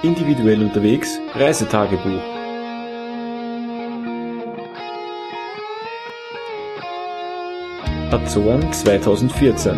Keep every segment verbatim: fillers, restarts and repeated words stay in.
Individuell unterwegs Reisetagebuch. Azoren zweitausendvierzehn.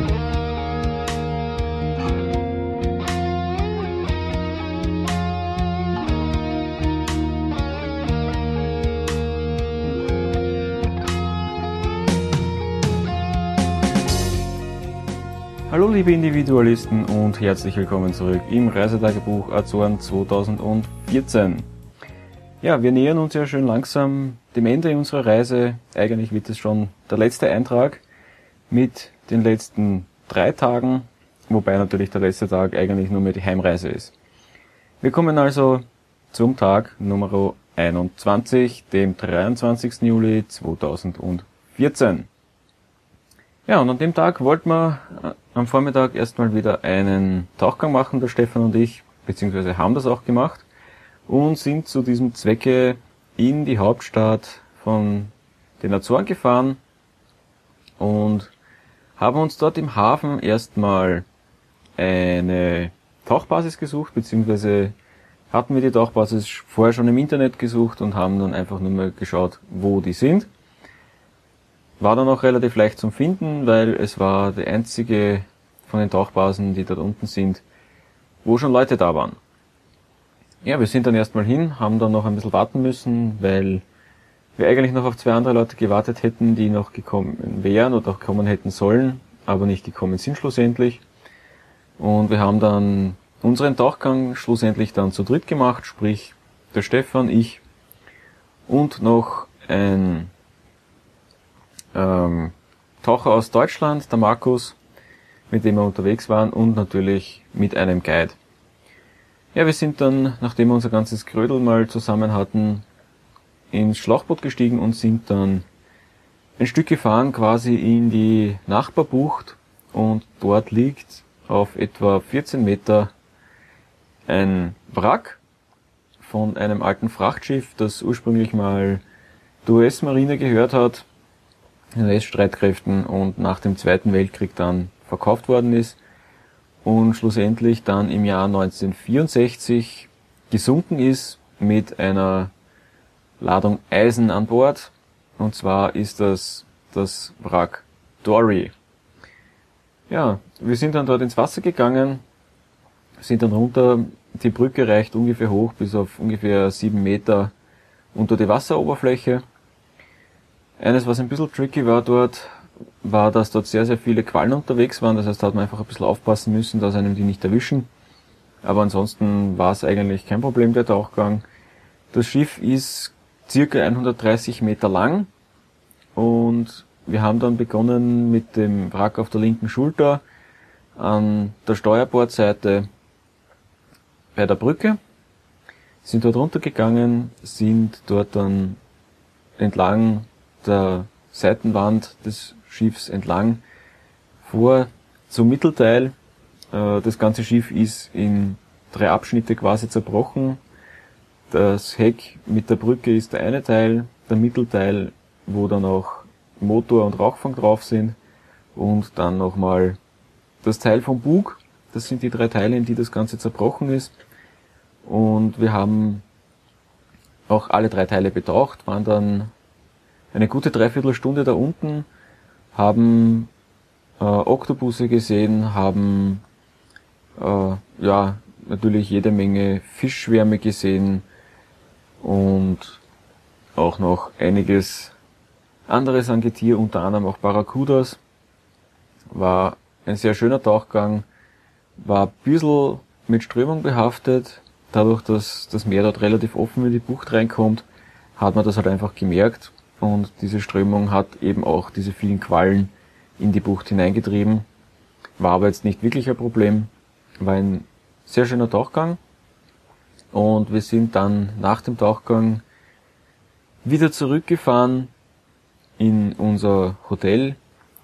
Hallo liebe Individualisten und herzlich willkommen zurück im Reisetagebuch Azoren zweitausendvierzehn. Ja, wir nähern uns ja schön langsam dem Ende unserer Reise. Eigentlich wird es schon der letzte Eintrag mit den letzten drei Tagen, wobei natürlich der letzte Tag eigentlich nur mehr die Heimreise ist. Wir kommen also zum Tag Nummer einundzwanzig, dem dreiundzwanzigsten Juli zweitausendvierzehn. Ja, und an dem Tag wollten wir am Vormittag erstmal wieder einen Tauchgang machen, der Stefan und ich, beziehungsweise haben das auch gemacht und sind zu diesem Zwecke in die Hauptstadt von den Azoren gefahren und haben uns dort im Hafen erstmal eine Tauchbasis gesucht, beziehungsweise hatten wir die Tauchbasis vorher schon im Internet gesucht und haben dann einfach nur mal geschaut, wo die sind. War dann auch relativ leicht zum Finden, weil es war die einzige von den Tauchbasen, die dort unten sind, wo schon Leute da waren. Ja, wir sind dann erstmal hin, haben dann noch ein bisschen warten müssen, weil wir eigentlich noch auf zwei andere Leute gewartet hätten, die noch gekommen wären oder auch kommen hätten sollen, aber nicht gekommen sind schlussendlich. Und wir haben dann unseren Tauchgang schlussendlich dann zu dritt gemacht, sprich der Stefan, ich und noch ein Ähm, Taucher aus Deutschland, der Markus, mit dem wir unterwegs waren und natürlich mit einem Guide. Ja, wir sind dann, nachdem wir unser ganzes Grödel mal zusammen hatten, ins Schlauchboot gestiegen und sind dann ein Stück gefahren quasi in die Nachbarbucht und dort liegt auf etwa vierzehn Meter ein Wrack von einem alten Frachtschiff, das ursprünglich mal der U S-Marine gehört hat, den U S-Streitkräften und nach dem Zweiten Weltkrieg dann verkauft worden ist und schlussendlich dann im Jahr neunzehnhundertvierundsechzig gesunken ist mit einer Ladung Eisen an Bord, und zwar ist das das Wrack Dory. Ja, wir sind dann dort ins Wasser gegangen, sind dann runter, die Brücke reicht ungefähr hoch bis auf ungefähr sieben Meter unter die Wasseroberfläche. Eines, was ein bisschen tricky war dort, war, dass dort sehr, sehr viele Quallen unterwegs waren. Das heißt, da hat man einfach ein bisschen aufpassen müssen, dass einem die nicht erwischen. Aber ansonsten war es eigentlich kein Problem, der Tauchgang. Das Schiff ist circa hundertdreißig Meter lang und wir haben dann begonnen mit dem Wrack auf der linken Schulter an der Steuerbordseite bei der Brücke, sind dort runtergegangen, sind dort dann entlang der Seitenwand des Schiffs entlang vor zum Mittelteil. Das ganze Schiff ist in drei Abschnitte quasi zerbrochen. Das Heck mit der Brücke ist der eine Teil, der Mittelteil, wo dann auch Motor und Rauchfang drauf sind, und dann nochmal das Teil vom Bug. Das sind die drei Teile, in die das Ganze zerbrochen ist. Und wir haben auch alle drei Teile betaucht, waren dann eine gute Dreiviertelstunde da unten, haben äh, Oktopusse gesehen, haben äh, ja natürlich jede Menge Fischschwärme gesehen und auch noch einiges anderes an Getier, unter anderem auch Barracudas. War ein sehr schöner Tauchgang, war ein bisschen mit Strömung behaftet. Dadurch, dass das Meer dort relativ offen in die Bucht reinkommt, hat man das halt einfach gemerkt. Und diese Strömung hat eben auch diese vielen Quallen in die Bucht hineingetrieben. War aber jetzt nicht wirklich ein Problem. War ein sehr schöner Tauchgang. Und wir sind dann nach dem Tauchgang wieder zurückgefahren in unser Hotel,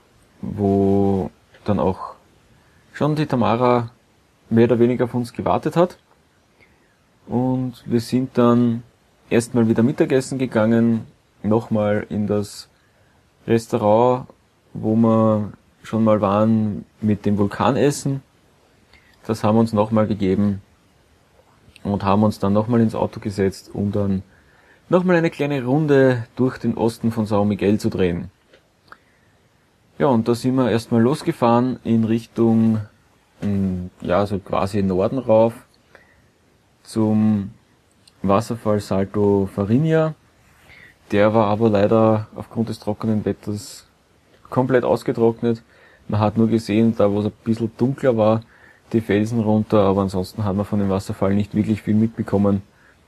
wo dann auch schon die Tamara mehr oder weniger auf uns gewartet hat. Und wir sind dann erstmal wieder Mittagessen gegangen, nochmal in das Restaurant, wo wir schon mal waren mit dem Vulkanessen. Das haben wir uns nochmal gegeben. und haben uns dann nochmal ins Auto gesetzt, um dann nochmal eine kleine Runde durch den Osten von São Miguel zu drehen. Ja, und da sind wir erstmal losgefahren in Richtung, ja, so quasi Norden rauf, zum Wasserfall Salto Farinha. Der war aber leider aufgrund des trockenen Wetters komplett ausgetrocknet. Man hat nur gesehen, da wo es ein bisschen dunkler war, die Felsen runter, aber ansonsten hat man von dem Wasserfall nicht wirklich viel mitbekommen.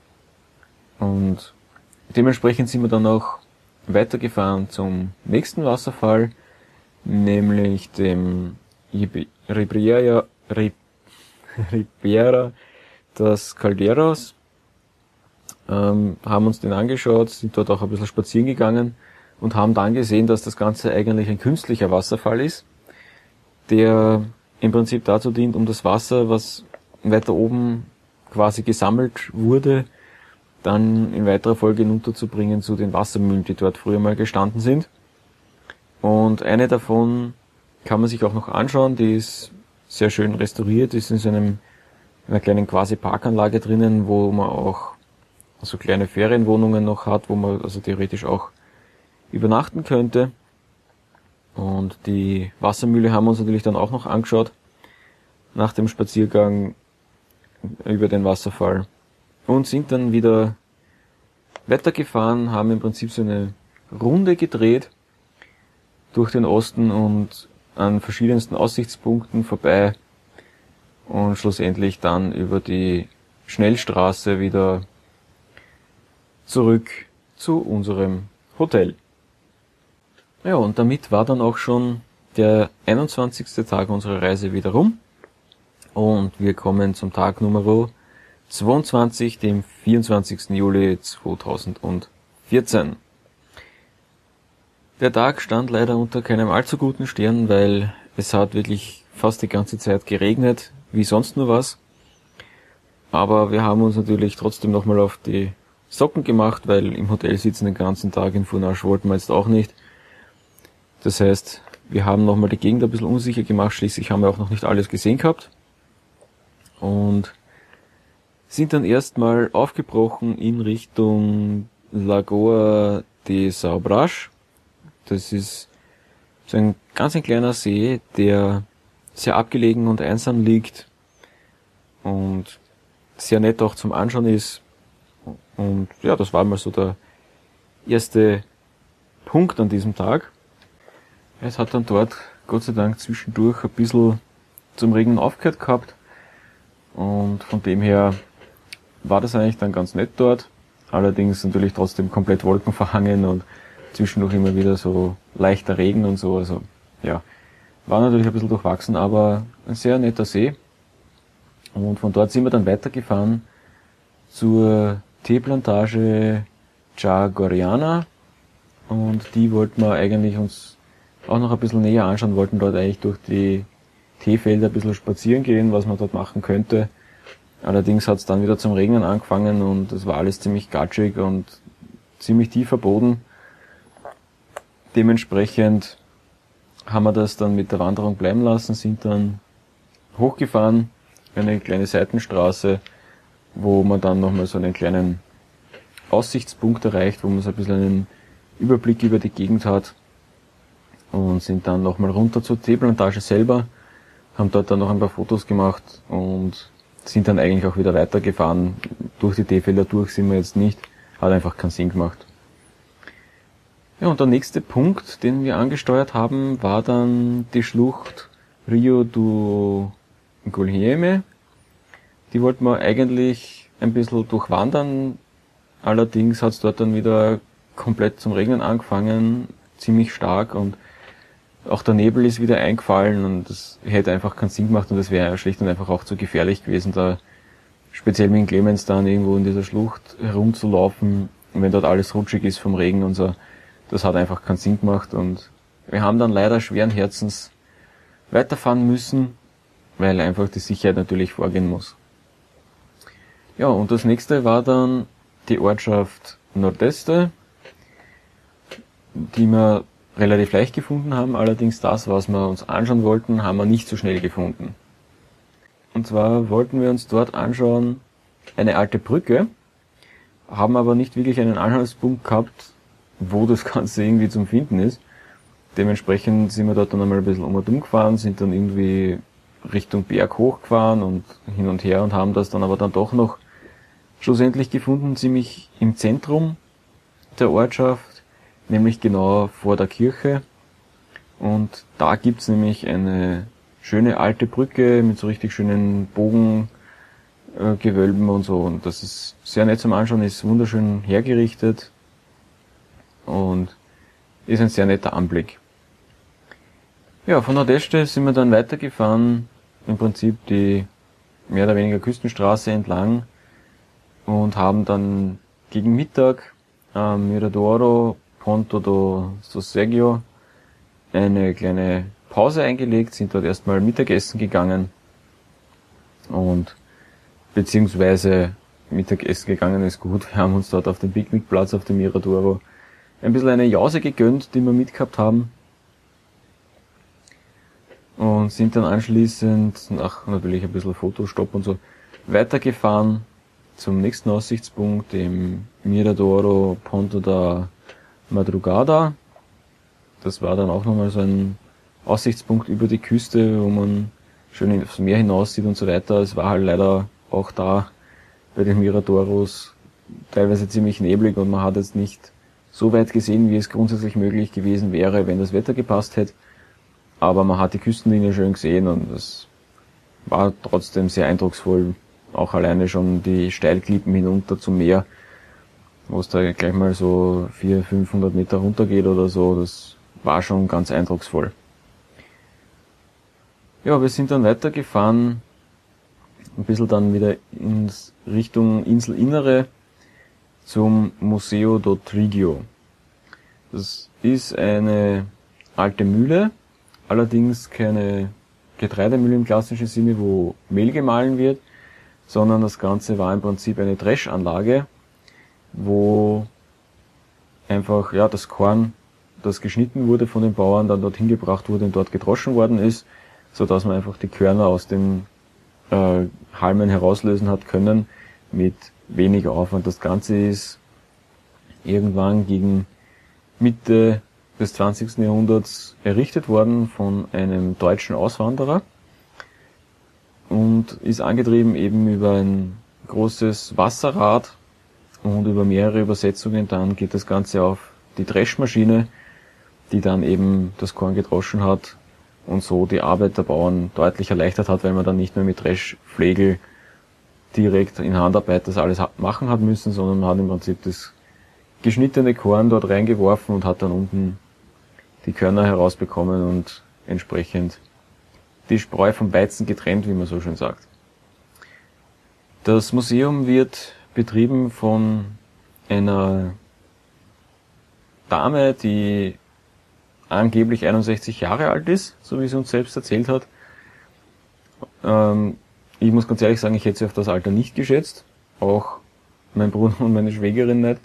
Und dementsprechend sind wir dann auch weitergefahren zum nächsten Wasserfall, nämlich dem Ribeira, Ribeira das Calderos. Ähm, haben uns den angeschaut, sind dort auch ein bisschen spazieren gegangen und haben dann gesehen, dass das Ganze eigentlich ein künstlicher Wasserfall ist, der im Prinzip dazu dient, um das Wasser, was weiter oben quasi gesammelt wurde, dann in weiterer Folge hinunterzubringen zu den Wassermühlen, die dort früher mal gestanden sind. Und eine davon kann man sich auch noch anschauen, die ist sehr schön restauriert, ist in so einem, einer kleinen quasi Parkanlage drinnen, wo man auch so kleine Ferienwohnungen noch hat, wo man also theoretisch auch übernachten könnte. Und die Wassermühle haben wir uns natürlich dann auch noch angeschaut, nach dem Spaziergang über den Wasserfall. Und sind dann wieder weitergefahren, haben im Prinzip so eine Runde gedreht durch den Osten und an verschiedensten Aussichtspunkten vorbei und schlussendlich dann über die Schnellstraße wieder zurück zu unserem Hotel. Ja, und damit war dann auch schon der einundzwanzigste Tag unserer Reise wieder rum und wir kommen zum Tag Nummer zweiundzwanzig, dem vierundzwanzigsten Juli zweitausendvierzehn. Der Tag stand leider unter keinem allzu guten Stern, weil es hat wirklich fast die ganze Zeit geregnet, wie sonst nur was. Aber wir haben uns natürlich trotzdem nochmal auf die Socken gemacht, weil im Hotel sitzen den ganzen Tag in Funache wollten wir jetzt auch nicht. Das heißt, wir haben nochmal die Gegend ein bisschen unsicher gemacht, schließlich haben wir auch noch nicht alles gesehen gehabt. Und sind dann erstmal aufgebrochen in Richtung Lagoa de São Brás. Das ist so ein ganz ein kleiner See, der sehr abgelegen und einsam liegt und sehr nett auch zum Anschauen ist. Und ja, das war mal so der erste Punkt an diesem Tag. Es hat dann dort Gott sei Dank zwischendurch ein bisschen zum Regnen aufgehört gehabt und von dem her war das eigentlich dann ganz nett dort. Allerdings natürlich trotzdem komplett wolkenverhangen und zwischendurch immer wieder so leichter Regen und so. Also ja, war natürlich ein bisschen durchwachsen, aber ein sehr netter See. Und von dort sind wir dann weitergefahren zur Teeplantage Jaguariana und die wollten wir eigentlich uns auch noch ein bisschen näher anschauen, wollten dort eigentlich durch die Teefelder ein bisschen spazieren gehen, was man dort machen könnte. Allerdings hat es dann wieder zum Regnen angefangen und es war alles ziemlich gatschig und ziemlich tiefer Boden. Dementsprechend haben wir das dann mit der Wanderung bleiben lassen, sind dann hochgefahren, eine kleine Seitenstraße, wo man dann nochmal so einen kleinen Aussichtspunkt erreicht, wo man so ein bisschen einen Überblick über die Gegend hat und sind dann nochmal runter zur Teeplantage selber, haben dort dann noch ein paar Fotos gemacht und sind dann eigentlich auch wieder weitergefahren. Durch die Teefelder durch sind wir jetzt nicht, hat einfach keinen Sinn gemacht. Ja, und der nächste Punkt, den wir angesteuert haben, war dann die Schlucht Rio do Guilherme. Die wollten wir eigentlich ein bisschen durchwandern, allerdings hat es dort dann wieder komplett zum Regnen angefangen, ziemlich stark und auch der Nebel ist wieder eingefallen und das hätte einfach keinen Sinn gemacht und das wäre schlicht und einfach auch zu gefährlich gewesen, da speziell mit dem Clemens dann irgendwo in dieser Schlucht herumzulaufen, wenn dort alles rutschig ist vom Regen und so. Das hat einfach keinen Sinn gemacht und wir haben dann leider schweren Herzens weiterfahren müssen, weil einfach die Sicherheit natürlich vorgehen muss. Ja, und das nächste war dann die Ortschaft Nordeste, die wir relativ leicht gefunden haben, allerdings das, was wir uns anschauen wollten, haben wir nicht so schnell gefunden. Und zwar wollten wir uns dort anschauen eine alte Brücke, haben aber nicht wirklich einen Anhaltspunkt gehabt, wo das Ganze irgendwie zum Finden ist. Dementsprechend sind wir dort dann einmal ein bisschen um und um gefahren, sind dann irgendwie Richtung Berg hochgefahren und hin und her und haben das dann aber dann doch noch schlussendlich gefunden, ziemlich im Zentrum der Ortschaft, nämlich genau vor der Kirche. Und da gibt's nämlich eine schöne alte Brücke mit so richtig schönen Bogengewölben und so. Und das ist sehr nett zum Anschauen, ist wunderschön hergerichtet und ist ein sehr netter Anblick. Ja, von Nordeste sind wir dann weitergefahren, im Prinzip die mehr oder weniger Küstenstraße entlang und haben dann gegen Mittag am Miradoro Ponto do Sosseggio eine kleine Pause eingelegt, sind dort erstmal Mittagessen gegangen und beziehungsweise Mittagessen gegangen ist gut. Wir haben uns dort auf dem Picknickplatz auf dem Miradoro ein bisschen eine Jause gegönnt, die wir mitgehabt haben und sind dann anschließend nach natürlich ein bisschen Fotostopp und so weitergefahren zum nächsten Aussichtspunkt, dem Miradoro Ponto da Madrugada. Das war dann auch nochmal so ein Aussichtspunkt über die Küste, wo man schön aufs Meer hinaus sieht und so weiter. Es war halt leider auch da bei den Miradoros teilweise ziemlich neblig und man hat jetzt nicht so weit gesehen, wie es grundsätzlich möglich gewesen wäre, wenn das Wetter gepasst hätte. Aber man hat die Küstenlinie schön gesehen und es war trotzdem sehr eindrucksvoll. Auch alleine schon die Steilklippen hinunter zum Meer, wo es da gleich mal so vierhundert, fünfhundert Meter runter geht oder so. Das war schon ganz eindrucksvoll. Ja, wir sind dann weitergefahren, ein bisschen dann wieder in Richtung Inselinnere zum Museo do Trigio. Das ist eine alte Mühle, allerdings keine Getreidemühle im klassischen Sinne, wo Mehl gemahlen wird, sondern das Ganze war im Prinzip eine Dreschanlage, wo einfach ja das Korn, das geschnitten wurde von den Bauern, dann dorthin gebracht wurde und dort gedroschen worden ist, so dass man einfach die Körner aus den äh, Halmen herauslösen hat können mit weniger Aufwand. Das Ganze ist irgendwann gegen Mitte des zwanzigsten Jahrhunderts errichtet worden von einem deutschen Auswanderer und ist angetrieben eben über ein großes Wasserrad und über mehrere Übersetzungen. Dann geht das Ganze auf die Dreschmaschine, die dann eben das Korn gedroschen hat und so die Arbeit der Bauern deutlich erleichtert hat, weil man dann nicht mehr mit Dreschflegel direkt in Handarbeit das alles machen hat müssen, sondern man hat im Prinzip das geschnittene Korn dort reingeworfen und hat dann unten die Körner herausbekommen und entsprechend die Spreu vom Weizen getrennt, wie man so schön sagt. Das Museum wird betrieben von einer Dame, die angeblich einundsechzig Jahre alt ist, so wie sie uns selbst erzählt hat. Ähm, ich muss ganz ehrlich sagen, ich hätte sie auf das Alter nicht geschätzt. Auch mein Bruder und meine Schwägerin nicht.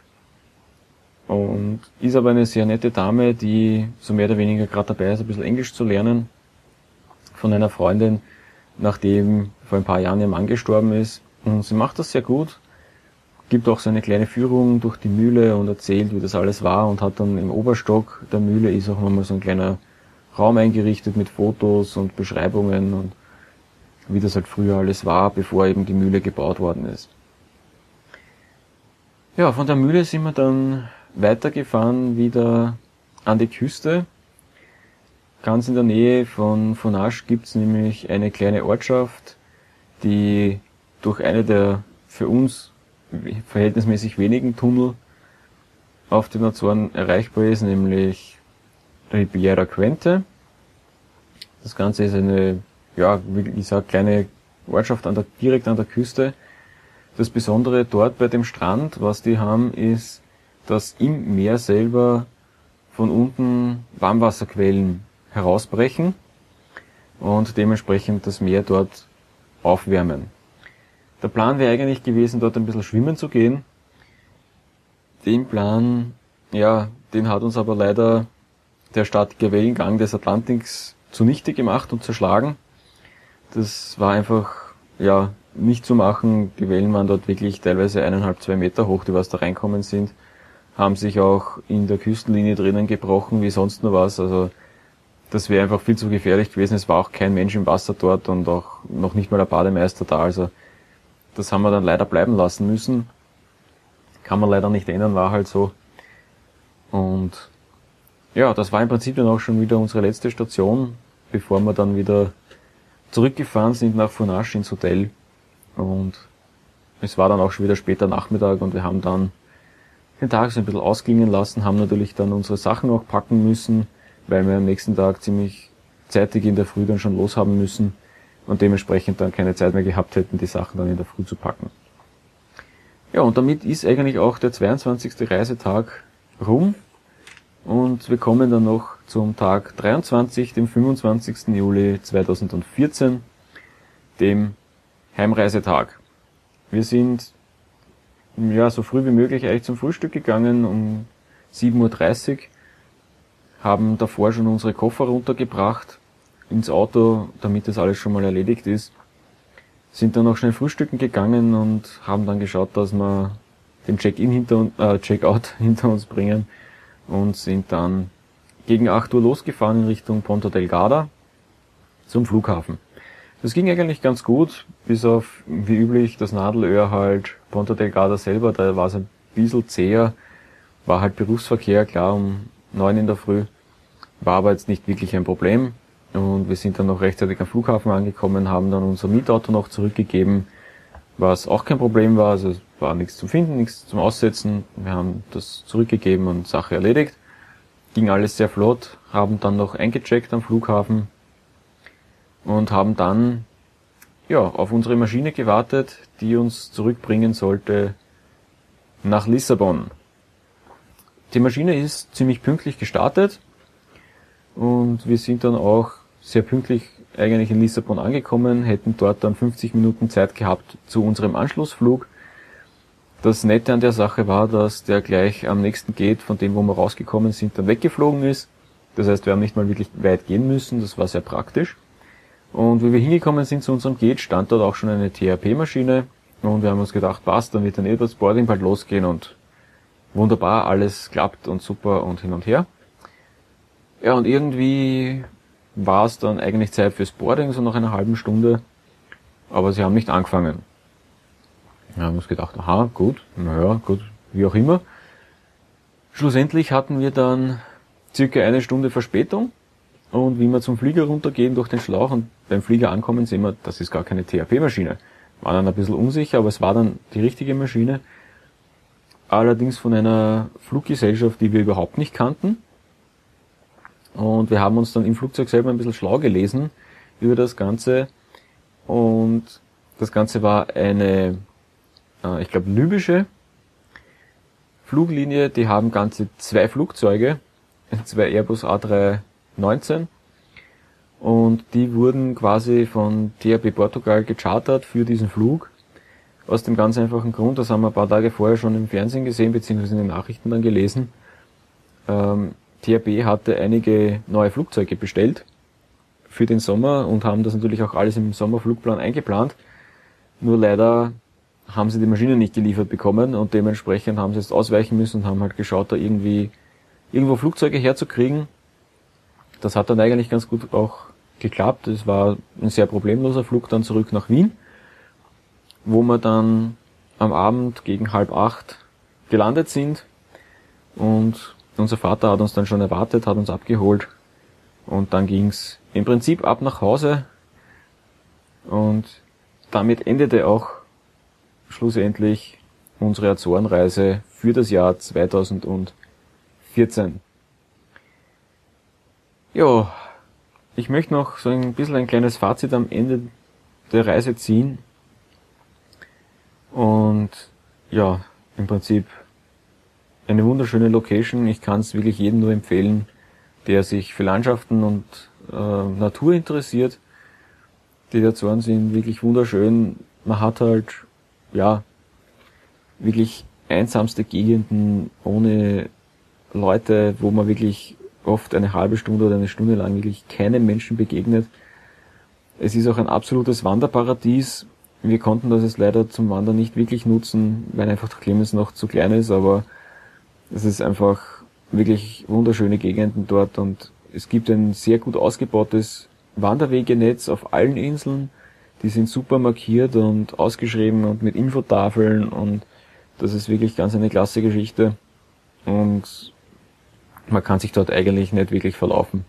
Und ist aber eine sehr nette Dame, die so mehr oder weniger gerade dabei ist, ein bisschen Englisch zu lernen. Von einer Freundin, nachdem vor ein paar Jahren ihr Mann gestorben ist. Und sie macht das sehr gut. Gibt auch so eine kleine Führung durch die Mühle und erzählt, wie das alles war und hat dann im Oberstock der Mühle ist auch nochmal so ein kleiner Raum eingerichtet mit Fotos und Beschreibungen und wie das halt früher alles war, bevor eben die Mühle gebaut worden ist. Ja, von der Mühle sind wir dann weitergefahren wieder an die Küste. Ganz in der Nähe von Fonasch gibt's nämlich eine kleine Ortschaft, die durch eine der für uns verhältnismäßig wenigen Tunnel auf den Azoren erreichbar ist, nämlich Ribeira Quente. Das Ganze ist eine, ja, wie gesagt, kleine Ortschaft an der, direkt an der Küste. Das Besondere dort bei dem Strand, was die haben, ist, dass im Meer selber von unten Warmwasserquellen herausbrechen und dementsprechend das Meer dort aufwärmen. Der Plan wäre eigentlich gewesen, dort ein bisschen schwimmen zu gehen. Den Plan, ja, den hat uns aber leider der statige Wellengang des Atlantiks zunichte gemacht und zerschlagen. Das war einfach, ja, nicht zu machen. Die Wellen waren dort wirklich teilweise eineinhalb, zwei Meter hoch, die was da reinkommen sind. Haben sich auch in der Küstenlinie drinnen gebrochen, wie sonst nur was. Also das wäre einfach viel zu gefährlich gewesen. Es war auch kein Mensch im Wasser dort und auch noch nicht mal der Bademeister da. Also das haben wir dann leider bleiben lassen müssen. Kann man leider nicht ändern, war halt so. Und ja, das war im Prinzip dann auch schon wieder unsere letzte Station, bevor wir dann wieder zurückgefahren sind nach Funash ins Hotel. Und es war dann auch schon wieder später Nachmittag und wir haben dann den Tag so ein bisschen ausklingen lassen, haben natürlich dann unsere Sachen auch packen müssen, weil wir am nächsten Tag ziemlich zeitig in der Früh dann schon los haben müssen und dementsprechend dann keine Zeit mehr gehabt hätten, die Sachen dann in der Früh zu packen. Ja, und damit ist eigentlich auch der zweiundzwanzigste Reisetag rum und wir kommen dann noch zum Tag dreiundzwanzig, dem fünfundzwanzigsten Juli zweitausendvierzehn, dem Heimreisetag. Wir sind ja so früh wie möglich eigentlich zum Frühstück gegangen, um sieben Uhr dreißig, haben davor schon unsere Koffer runtergebracht ins Auto, damit das alles schon mal erledigt ist, sind dann noch schnell frühstücken gegangen und haben dann geschaut, dass wir den Check-in hinter äh, Check-out hinter uns bringen und sind dann gegen acht Uhr losgefahren in Richtung Ponta Delgada zum Flughafen. Das ging eigentlich ganz gut, bis auf, wie üblich, das Nadelöhr halt, Ponta Delgada selber, da war es ein bisschen zäher, war halt Berufsverkehr, klar, um neun in der Früh, war aber jetzt nicht wirklich ein Problem. Und wir sind dann noch rechtzeitig am Flughafen angekommen, haben dann unser Mietauto noch zurückgegeben, was auch kein Problem war, also es war nichts zum Finden, nichts zum Aussetzen. Wir haben das zurückgegeben und Sache erledigt. Ging alles sehr flott, haben dann noch eingecheckt am Flughafen und haben dann ja auf unsere Maschine gewartet, die uns zurückbringen sollte nach Lissabon. Die Maschine ist ziemlich pünktlich gestartet und wir sind dann auch sehr pünktlich eigentlich in Lissabon angekommen, hätten dort dann fünfzig Minuten Zeit gehabt zu unserem Anschlussflug. Das Nette an der Sache war, dass der gleich am nächsten Gate, von dem wo wir rausgekommen sind, dann weggeflogen ist. Das heißt, wir haben nicht mal wirklich weit gehen müssen, das war sehr praktisch. Und wie wir hingekommen sind zu unserem Gate, stand dort auch schon eine T H P-Maschine und wir haben uns gedacht, passt, dann wird dann eh das Boarding bald losgehen und wunderbar, alles klappt und super und hin und her. Ja, und irgendwie war es dann eigentlich Zeit fürs Boarding, so nach einer halben Stunde, aber sie haben nicht angefangen. Wir haben uns gedacht, aha, gut, naja, gut, wie auch immer. Schlussendlich hatten wir dann circa eine Stunde Verspätung und wie wir zum Flieger runtergehen durch den Schlauch und beim Flieger ankommen, sehen wir, das ist gar keine T H P-Maschine. War dann ein bisschen unsicher, aber es war dann die richtige Maschine. Allerdings von einer Fluggesellschaft, die wir überhaupt nicht kannten. Und wir haben uns dann im Flugzeug selber ein bisschen schlau gelesen über das Ganze. Und das Ganze war eine, äh, ich glaube, libysche Fluglinie. Die haben ganze zwei Flugzeuge, zwei Airbus A drei neunzehn. Und die wurden quasi von T H P Portugal gechartert für diesen Flug. Aus dem ganz einfachen Grund, das haben wir ein paar Tage vorher schon im Fernsehen gesehen, beziehungsweise in den Nachrichten dann gelesen. Ähm, T H P hatte einige neue Flugzeuge bestellt für den Sommer und haben das natürlich auch alles im Sommerflugplan eingeplant. Nur leider haben sie die Maschine nicht geliefert bekommen und dementsprechend haben sie jetzt ausweichen müssen und haben halt geschaut, da irgendwie irgendwo Flugzeuge herzukriegen. Das hat dann eigentlich ganz gut auch geklappt. Es war ein sehr problemloser Flug dann zurück nach Wien, wo wir dann am Abend gegen halb acht gelandet sind und unser Vater hat uns dann schon erwartet, hat uns abgeholt und dann ging's im Prinzip ab nach Hause und damit endete auch schlussendlich unsere Azorenreise für das Jahr zweitausendvierzehn. Ja, ich möchte noch so ein bisschen ein kleines Fazit am Ende der Reise ziehen und ja, im Prinzip eine wunderschöne Location. Ich kann es wirklich jedem nur empfehlen, der sich für Landschaften und äh, Natur interessiert. Die Azoren sind wirklich wunderschön. Man hat halt, ja, wirklich einsamste Gegenden ohne Leute, wo man wirklich oft eine halbe Stunde oder eine Stunde lang wirklich keinem Menschen begegnet. Es ist auch ein absolutes Wanderparadies Wir konnten das jetzt leider zum Wandern nicht wirklich nutzen, weil einfach der Clemens noch zu klein ist, aber es ist einfach wirklich wunderschöne Gegenden dort und es gibt ein sehr gut ausgebautes Wanderwegenetz auf allen Inseln. Die sind super markiert und ausgeschrieben und mit Infotafeln und das ist wirklich ganz eine klasse Geschichte und man kann sich dort eigentlich nicht wirklich verlaufen.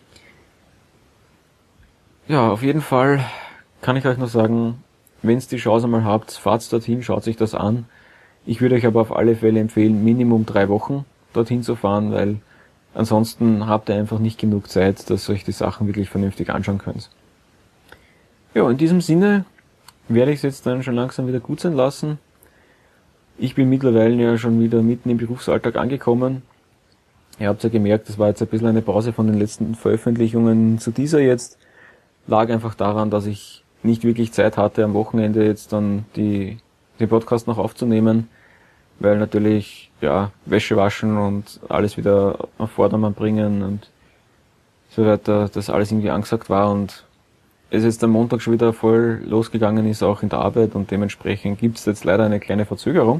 Ja, auf jeden Fall kann ich euch noch sagen, wenn ihr die Chance einmal habt, fahrt dorthin, schaut sich das an. Ich würde euch aber auf alle Fälle empfehlen, Minimum drei Wochen dorthin zu fahren, weil ansonsten habt ihr einfach nicht genug Zeit, dass ihr euch die Sachen wirklich vernünftig anschauen könnt. Ja, in diesem Sinne werde ich es jetzt dann schon langsam wieder gut sein lassen. Ich bin mittlerweile ja schon wieder mitten im Berufsalltag angekommen. Ihr habt ja gemerkt, das war jetzt ein bisschen eine Pause von den letzten Veröffentlichungen zu dieser jetzt. Lag einfach daran, dass ich nicht wirklich Zeit hatte, am Wochenende jetzt dann die, den Podcast noch aufzunehmen, weil natürlich, ja, Wäsche waschen und alles wieder auf Vordermann bringen und so weiter, das alles irgendwie angesagt war und es jetzt am Montag schon wieder voll losgegangen ist, auch in der Arbeit und dementsprechend gibt es jetzt leider eine kleine Verzögerung.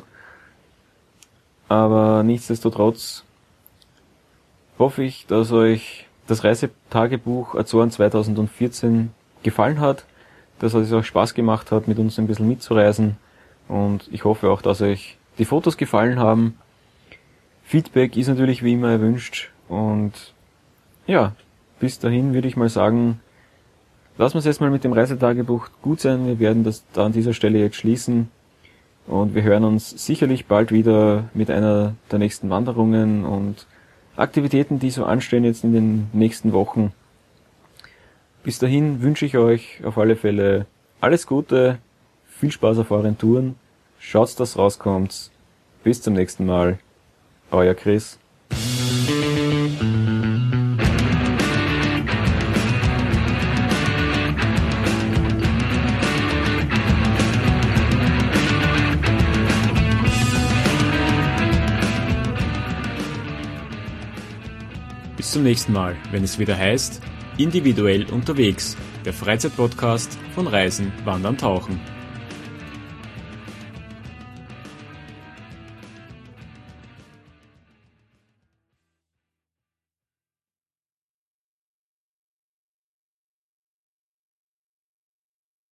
Aber nichtsdestotrotz hoffe ich, dass euch das Reisetagebuch Azoren zweitausendvierzehn gefallen hat, dass es euch Spaß gemacht hat, mit uns ein bisschen mitzureisen und ich hoffe auch, dass euch die Fotos gefallen haben. Feedback ist natürlich wie immer erwünscht und ja, bis dahin würde ich mal sagen, lassen wir es jetzt mal mit dem Reisetagebuch gut sein. Wir werden das da an dieser Stelle jetzt schließen und wir hören uns sicherlich bald wieder mit einer der nächsten Wanderungen und Aktivitäten, die so anstehen jetzt in den nächsten Wochen. Bis dahin wünsche ich euch auf alle Fälle alles Gute, viel Spaß auf euren Touren, schaut, dass rauskommt. Bis zum nächsten Mal. Euer Chris. Bis zum nächsten Mal, wenn es wieder heißt, individuell unterwegs, der Freizeitpodcast von Reisen, Wandern, Tauchen.